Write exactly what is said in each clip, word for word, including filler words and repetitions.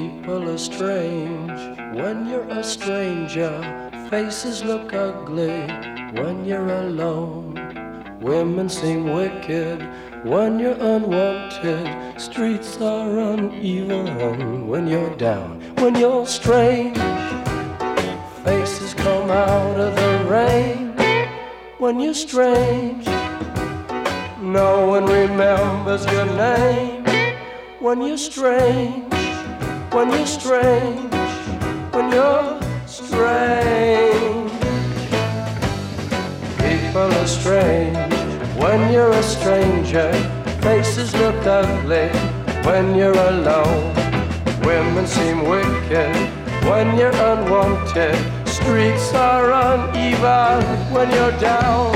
People are strange when you're a stranger. Faces look ugly when you're alone. Women seem wicked when you're unwanted. Streets are uneven when you're down. When you're strange, faces come out of the rain. When you're strange, no one remembers your name. When you're strange, when you're strange, when you're strange. People are strange when you're a stranger. Faces look ugly when you're alone. Women seem wicked when you're unwanted. Streets are uneven when you're down.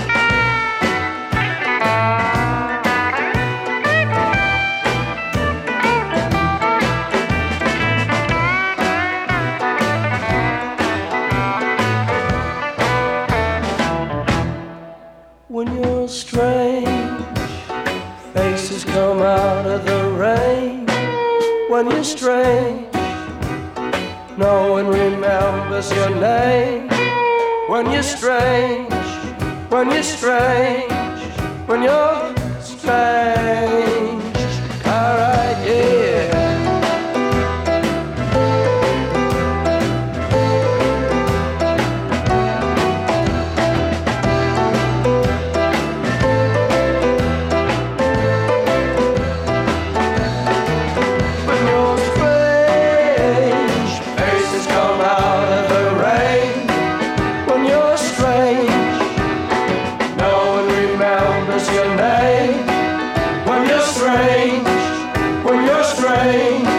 When you're strange, faces come out of the rain. When you're strange, no one remembers your name. When you're strange, when you're strange, when you're strange. Alright, yeah. Your name. When you're strange, when you're strange.